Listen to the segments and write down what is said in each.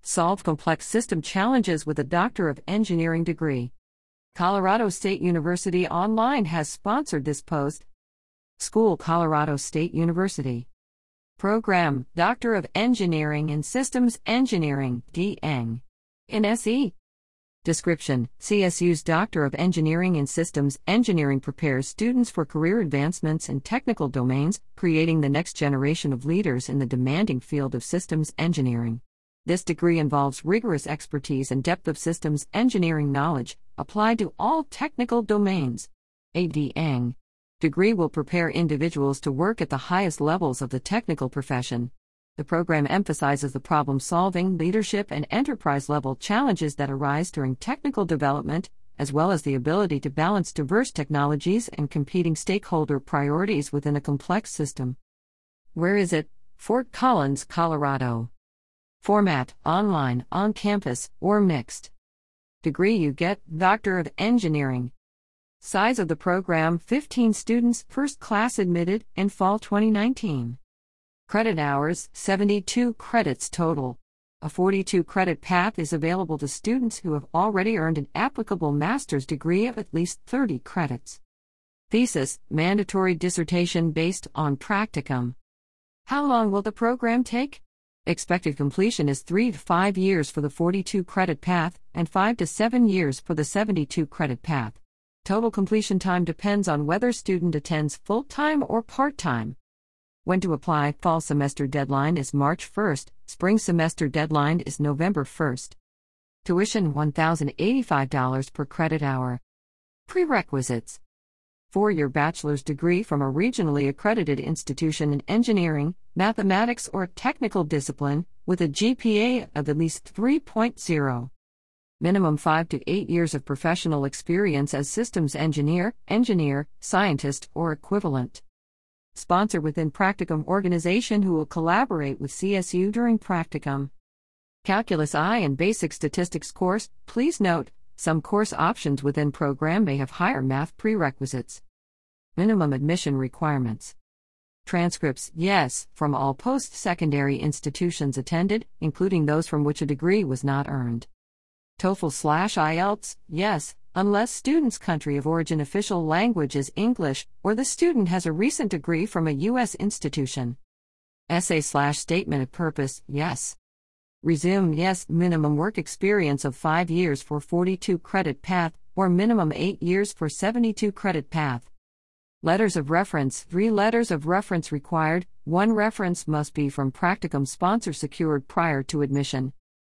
Solve complex system challenges with a Doctor of Engineering degree. Colorado State University Online has sponsored this post. School: Colorado State University. Program: Doctor of Engineering in Systems Engineering, D.Eng. in SE. Description: CSU's Doctor of Engineering in Systems Engineering prepares students for career advancements in technical domains, creating the next generation of leaders in the demanding field of systems engineering. This degree involves rigorous expertise and depth of systems engineering knowledge, applied to all technical domains. A D.Eng. degree will prepare individuals to work at the highest levels of the technical profession. The program emphasizes the problem-solving, leadership, and enterprise-level challenges that arise during technical development, as well as the ability to balance diverse technologies and competing stakeholder priorities within a complex system. Where is it? Fort Collins, Colorado. Format: online, on campus, or mixed. Degree you get: Doctor of Engineering. Size of the program: 15 students, first class admitted in fall 2019. Credit hours: 72 credits total. A 42-credit path is available to students who have already earned an applicable master's degree of at least 30 credits. Thesis: mandatory dissertation based on practicum. How long will the program take? Expected completion is 3 to 5 years for the 42-credit path and 5 to 7 years for the 72-credit path. Total completion time depends on whether student attends full-time or part-time. When to apply: fall semester deadline is March 1st, spring semester deadline is November 1st. Tuition: $1,085 per credit hour. Prerequisites: 4-year bachelor's degree from a regionally accredited institution in engineering, mathematics, or technical discipline, with a GPA of at least 3.0. Minimum 5 to 8 years of professional experience as systems engineer, scientist, or equivalent. Sponsor within practicum organization who will collaborate with CSU during practicum. Calculus I and Basic Statistics course. Please note, some course options within program may have higher math prerequisites. Minimum admission requirements. Transcripts: yes, from all post-secondary institutions attended, including those from which a degree was not earned. TOEFL/IELTS: yes, unless student's country of origin official language is English, or the student has a recent degree from a U.S. institution. Essay/statement of purpose: yes. Resume: yes. Minimum work experience of 5 years for 42-credit path, or minimum 8 years for 72-credit path. Letters of reference: 3 letters of reference required, 1 reference must be from practicum sponsor secured prior to admission.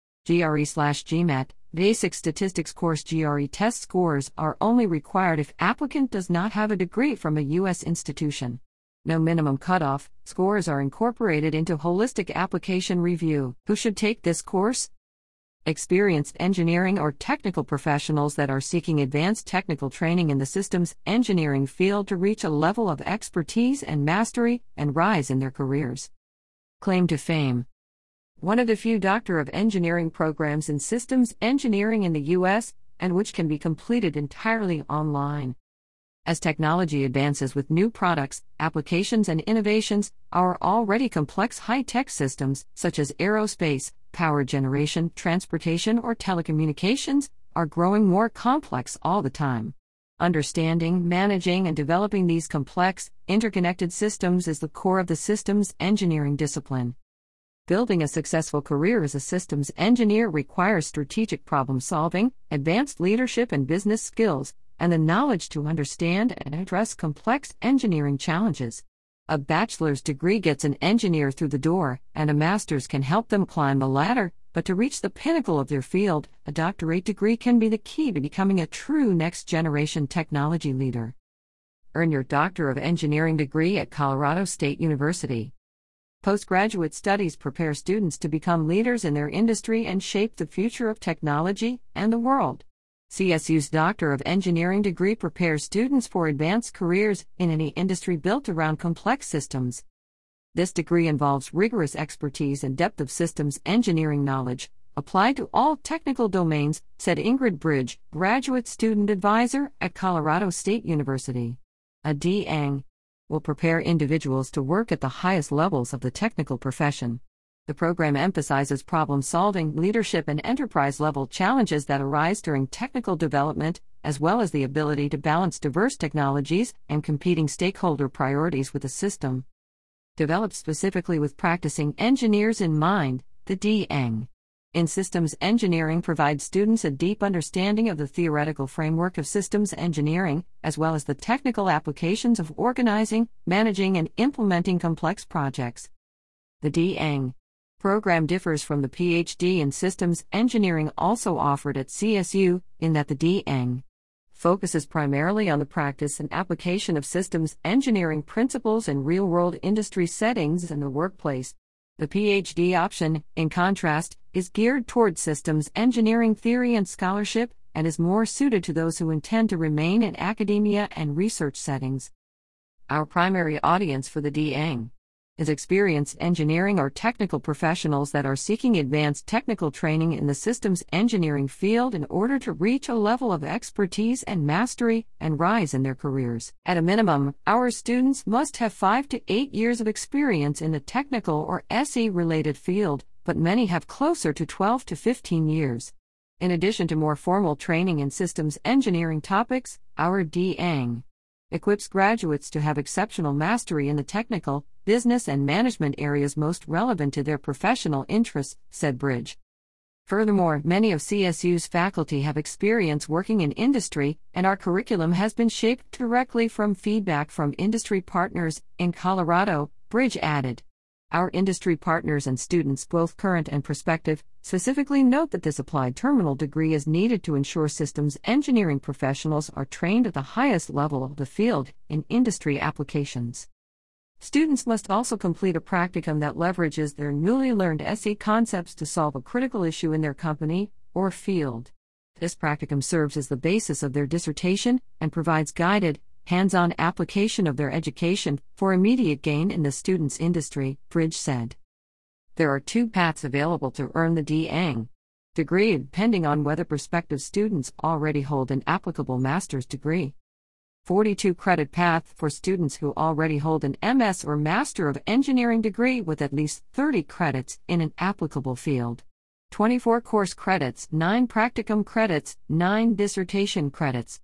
GRE/GMAT, Basic Statistics course. GRE test scores are only required if applicant does not have a degree from a U.S. institution. No minimum cutoff, scores are incorporated into holistic application review. Who should take this course? Experienced engineering or technical professionals that are seeking advanced technical training in the systems engineering field to reach a level of expertise and mastery and rise in their careers. Claim to fame: one of the few Doctor of Engineering programs in systems engineering in the U.S., and which can be completed entirely online. As technology advances with new products, applications, and innovations, our already complex high-tech systems, such as aerospace, power generation, transportation, or telecommunications, are growing more complex all the time. Understanding, managing, and developing these complex, interconnected systems is the core of the systems engineering discipline. Building a successful career as a systems engineer requires strategic problem-solving, advanced leadership and business skills, and the knowledge to understand and address complex engineering challenges. A bachelor's degree gets an engineer through the door, and a master's can help them climb the ladder, but to reach the pinnacle of their field, a doctorate degree can be the key to becoming a true next-generation technology leader. Earn your Doctor of Engineering degree at Colorado State University. Postgraduate studies prepare students to become leaders in their industry and shape the future of technology and the world. CSU's Doctor of Engineering degree prepares students for advanced careers in any industry built around complex systems. This degree involves rigorous expertise and depth of systems engineering knowledge, applied to all technical domains, said Ingrid Bridge, graduate student advisor at Colorado State University. A D.Eng. will prepare individuals to work at the highest levels of the technical profession. The program emphasizes problem-solving, leadership, and enterprise-level challenges that arise during technical development, as well as the ability to balance diverse technologies and competing stakeholder priorities with a system. Developed specifically with practicing engineers in mind, the D-ENG in systems engineering provides students a deep understanding of the theoretical framework of systems engineering, as well as the technical applications of organizing, managing, and implementing complex projects. The D-ENG program differs from the PhD in systems engineering also offered at CSU, in that the D-ENG focuses primarily on the practice and application of systems engineering principles in real-world industry settings and the workplace. The PhD option, in contrast, is geared toward systems engineering theory and scholarship, and is more suited to those who intend to remain in academia and research settings. Our primary audience for the D-ENG is experienced engineering or technical professionals that are seeking advanced technical training in the systems engineering field in order to reach a level of expertise and mastery and rise in their careers. At a minimum, our students must have 5 to 8 years of experience in a technical or SE-related field, but many have closer to 12 to 15 years. In addition to more formal training in systems engineering topics, our D-ENG equips graduates to have exceptional mastery in the technical, business, and management areas most relevant to their professional interests, said Bridge. Furthermore, many of CSU's faculty have experience working in industry, and our curriculum has been shaped directly from feedback from industry partners in Colorado, Bridge added. Our industry partners and students, both current and prospective, specifically note that this applied terminal degree is needed to ensure systems engineering professionals are trained at the highest level of the field in industry applications. Students must also complete a practicum that leverages their newly learned SE concepts to solve a critical issue in their company or field. This practicum serves as the basis of their dissertation and provides guided, hands-on application of their education for immediate gain in the student's industry, Bridge said. There are 2 paths available to earn the D-ENG degree, depending on whether prospective students already hold an applicable master's degree. 42-credit path for students who already hold an MS or Master of Engineering degree with at least 30 credits in an applicable field. 24 course credits, 9 practicum credits, 9 dissertation credits.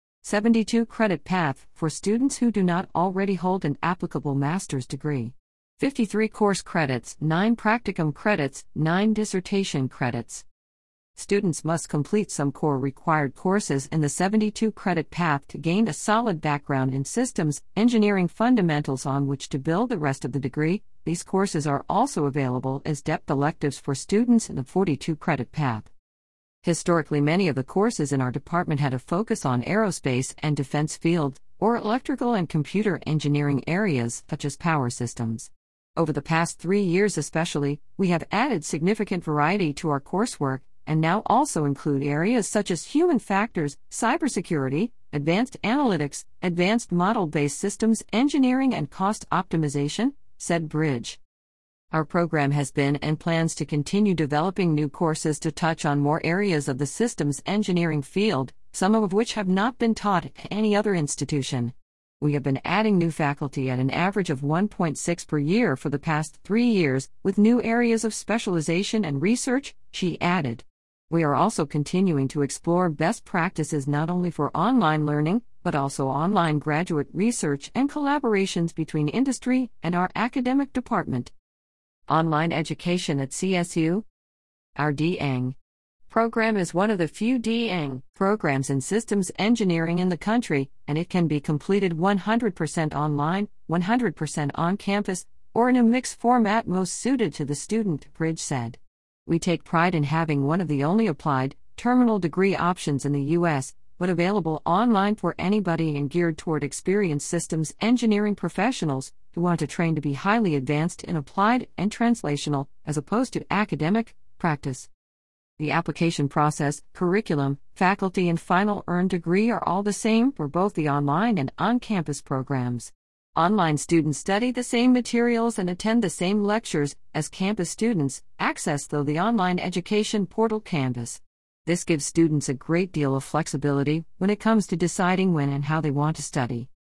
72-credit path for students who do not already hold an applicable master's degree. 53 course credits, 9 practicum credits, 9 dissertation credits. Students must complete some core required courses in the 72-credit path to gain a solid background in systems engineering fundamentals on which to build the rest of the degree. These courses are also available as depth electives for students in the 42-credit path. Historically, many of the courses in our department had a focus on aerospace and defense fields, or electrical and computer engineering areas, such as power systems. Over the past 3 years especially, we have added significant variety to our coursework, and now also include areas such as human factors, cybersecurity, advanced analytics, advanced model-based systems engineering, and cost optimization, said Bridge. Our program has been and plans to continue developing new courses to touch on more areas of the systems engineering field, some of which have not been taught at any other institution. We have been adding new faculty at an average of 1.6 per year for the past 3 years, with new areas of specialization and research, she added. We are also continuing to explore best practices not only for online learning, but also online graduate research and collaborations between industry and our academic department. Online education at CSU. Our D-ENG program is one of the few D-ENG programs in systems engineering in the country, and it can be completed 100% online, 100% on campus, or in a mixed format most suited to the student, Bridge said. We take pride in having one of the only applied, terminal degree options in the U.S., but available online for anybody and geared toward experienced systems engineering professionals who want to train to be highly advanced in applied and translational, as opposed to academic practice. The application process, curriculum, faculty, and final earned degree are all the same for both the online and on-campus programs. Online students study the same materials and attend the same lectures as campus students, access though the online education portal Canvas. This gives students a great deal of flexibility when it comes to deciding when and how they want to study.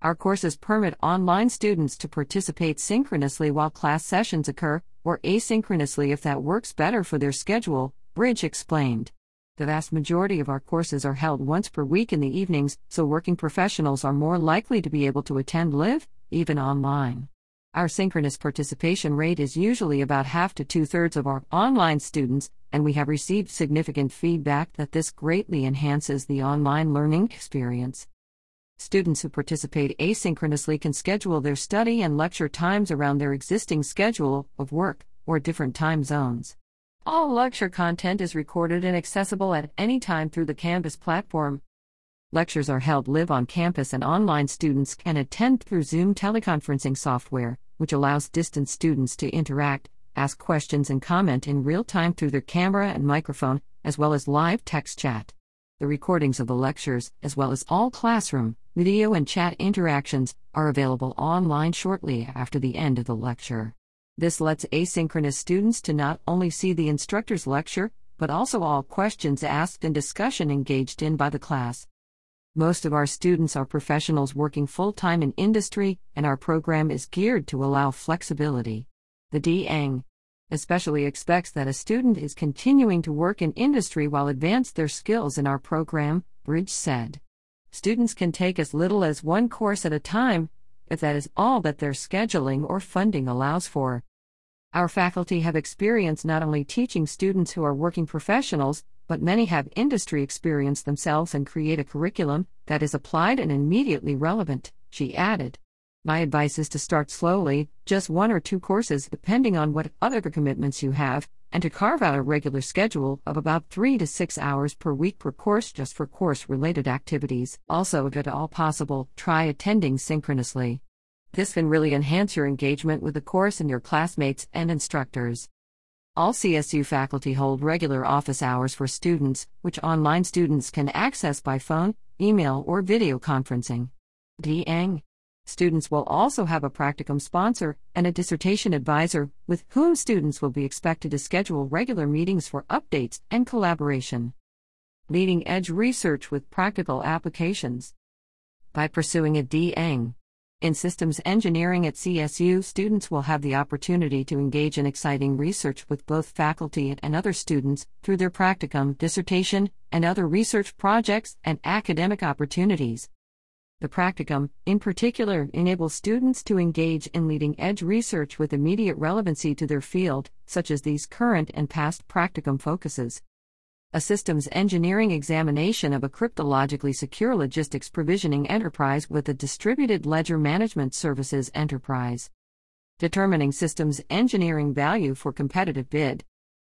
Our courses permit online students to participate synchronously while class sessions occur, or asynchronously if that works better for their schedule, Bridge explained. The vast majority of our courses are held once per week in the evenings, so working professionals are more likely to be able to attend live, even online. Our synchronous participation rate is usually about half to two-thirds of our online students, and we have received significant feedback that this greatly enhances the online learning experience. Students who participate asynchronously can schedule their study and lecture times around their existing schedule of work, or different time zones. All lecture content is recorded and accessible at any time through the Canvas platform. Lectures are held live on campus, and online students can attend through Zoom teleconferencing software, which allows distant students to interact, ask questions and comment in real time through their camera and microphone, as well as live text chat. The recordings of the lectures, as well as all classroom, video and chat interactions, are available online shortly after the end of the lecture. This lets asynchronous students to not only see the instructor's lecture, but also all questions asked and discussion engaged in by the class. Most of our students are professionals working full-time in industry, and our program is geared to allow flexibility. The DEng especially expects that a student is continuing to work in industry while advance their skills in our program, Bridge said. Students can take as little as one course at a time, if that is all that their scheduling or funding allows for. Our faculty have experience not only teaching students who are working professionals, but many have industry experience themselves and create a curriculum that is applied and immediately relevant, she added. My advice is to start slowly, just 1 or 2 courses depending on what other commitments you have, and to carve out a regular schedule of about 3 to 6 hours per week per course just for course-related activities. Also, if at all possible, try attending synchronously. This can really enhance your engagement with the course and your classmates and instructors. All CSU faculty hold regular office hours for students, which online students can access by phone, email, or video conferencing. DEng students will also have a practicum sponsor and a dissertation advisor, with whom students will be expected to schedule regular meetings for updates and collaboration. Leading-edge research with practical applications. By pursuing a DEng in systems engineering at CSU, students will have the opportunity to engage in exciting research with both faculty and other students through their practicum, dissertation, and other research projects and academic opportunities. The practicum, in particular, enables students to engage in leading-edge research with immediate relevancy to their field, such as these current and past practicum focuses. A systems engineering examination of a cryptologically secure logistics provisioning enterprise with a distributed ledger management services enterprise. Determining systems engineering value for competitive bid.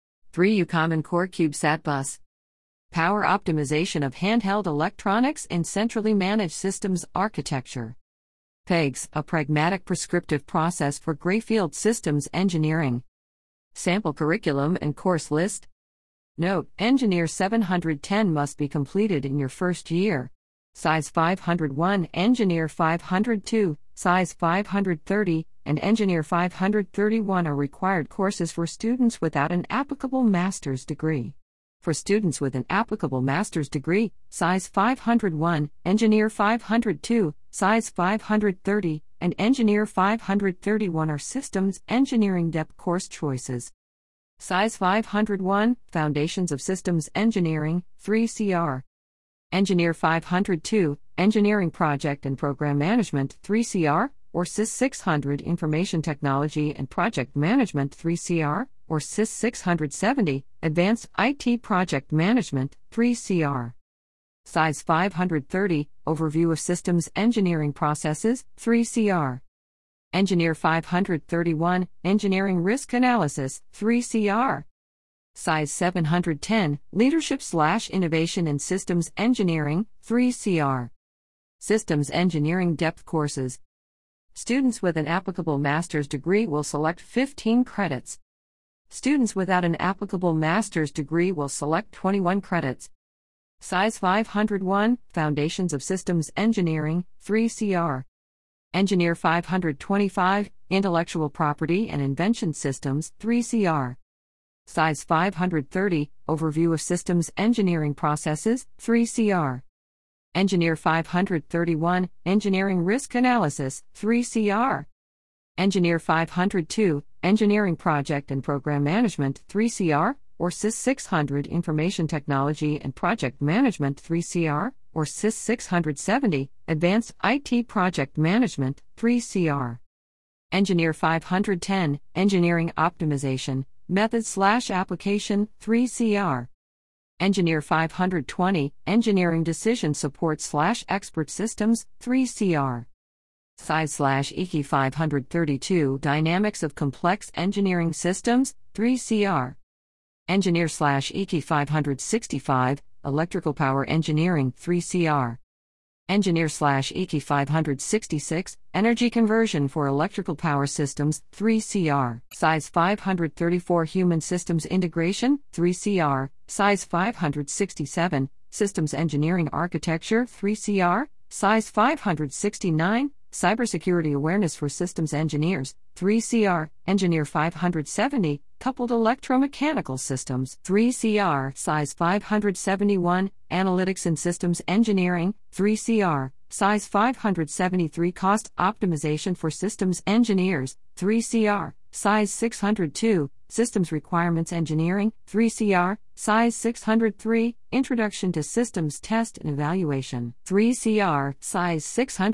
3U Common Core CubeSat Bus. Power optimization of handheld electronics in centrally managed systems architecture. PEGS, a pragmatic prescriptive process for Grayfield systems engineering. Sample curriculum and course list. Note: Engineer 710 must be completed in your first year. Size 501, Engineer 502, Size 530, and Engineer 531 are required courses for students without an applicable master's degree. For students with an applicable master's degree, Size 501, Engineer 502, Size 530, and Engineer 531 are systems engineering depth course choices. Size 501, Foundations of Systems Engineering, 3CR. Engineer 502, Engineering Project and Program Management, 3CR, or SIS 600, Information Technology and Project Management, 3CR, or SIS 670, Advanced IT Project Management, 3CR. Size 530, Overview of Systems Engineering Processes, 3CR. Engineer 531, Engineering Risk Analysis, 3CR. Size 710, Leadership/Innovation in Systems Engineering, 3CR. Systems Engineering Depth Courses. Students with an applicable master's degree will select 15 credits. Students without an applicable master's degree will select 21 credits. Size 501, Foundations of Systems Engineering, 3CR. Engineer 525, Intellectual Property and Invention Systems, 3CR. Size 530, Overview of Systems Engineering Processes, 3CR. Engineer 531, Engineering Risk Analysis, 3CR. Engineer 502, Engineering Project and Program Management, 3CR, or SIS 600, Information Technology and Project Management, 3CR, or SIS 670, Advanced IT Project Management, 3CR. Engineer 510, Engineering Optimization, Method/Application, 3CR. Engineer 520, Engineering Decision Support/Expert Systems, 3CR. SCI/EKI 532, Dynamics of Complex Engineering Systems, 3CR. Engineer/EKI 565, Electrical Power Engineering, 3CR. Engineer/EKI 566, Energy Conversion for Electrical Power Systems, 3CR. Size 534, Human Systems Integration, 3CR. Size 567, Systems Engineering Architecture, 3CR. Size 569, Cybersecurity Awareness for Systems Engineers, 3CR. Engineer 570, Coupled Electromechanical Systems, 3CR. Size 571, Analytics and Systems Engineering, 3CR. Size 573, Cost Optimization for Systems Engineers, 3CR. Size 602, Systems Requirements Engineering, 3CR. Size 603, Introduction to Systems Test and Evaluation, 3CR. Size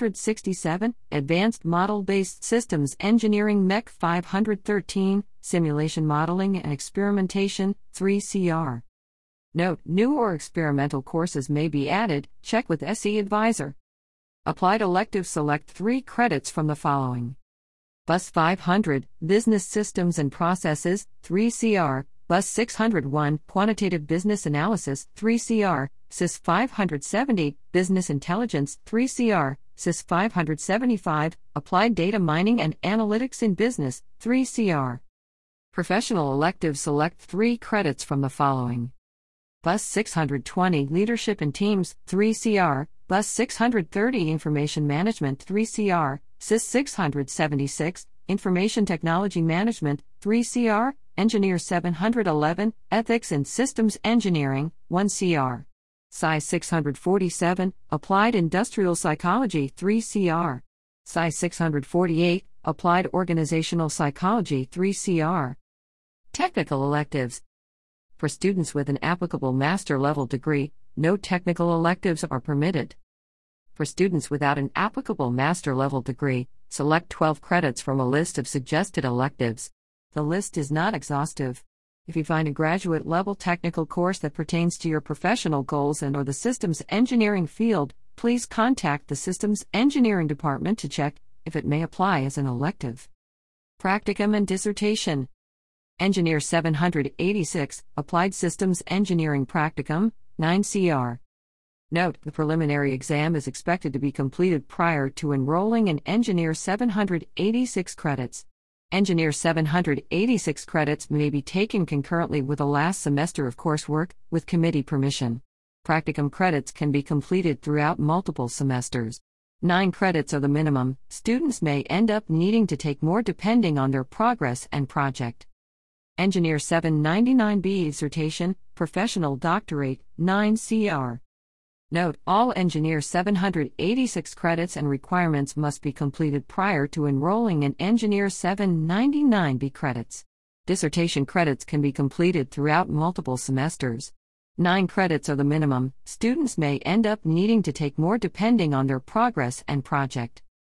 667, Advanced Model-Based Systems Engineering MEC 513, Simulation Modeling and Experimentation, 3CR. Note: new or experimental courses may be added, check with SE Advisor. Applied electives: select 3 credits from the following. BUS 500, Business Systems and Processes, 3CR. BUS 601, Quantitative Business Analysis, 3CR. SIS 570, Business Intelligence, 3CR. SIS 575, Applied Data Mining and Analytics in Business, 3CR. Professional electives: select 3 credits from the following. BUS 620, Leadership in Teams, 3CR. BUS 630, Information Management, 3CR. SIS 676, Information Technology Management, 3CR. Engineer 711, Ethics and Systems Engineering, 1CR. Size 647, Applied Industrial Psychology, 3CR. Size 648, Applied Organizational Psychology, 3CR. Technical electives. For students with an applicable master-level degree, no technical electives are permitted. For students without an applicable master-level degree, select 12 credits from a list of suggested electives. The list is not exhaustive. If you find a graduate-level technical course that pertains to your professional goals and/or the systems engineering field, please contact the Systems Engineering Department to check if it may apply as an elective. Practicum and Dissertation. Engineer 786, Applied Systems Engineering Practicum, 9CR. Note: the preliminary exam is expected to be completed prior to enrolling in Engineer 786 credits. Engineer 786 credits may be taken concurrently with the last semester of coursework, with committee permission. Practicum credits can be completed throughout multiple semesters. 9 credits are the minimum. Students may end up needing to take more depending on their progress and project. Engineer 799B Dissertation, Professional Doctorate, 9CR. Note: all Engineer 786 credits and requirements must be completed prior to enrolling in Engineer 799B credits. Dissertation credits can be completed throughout multiple semesters. 9 credits are the minimum. Students may end up needing to take more depending on their progress and project.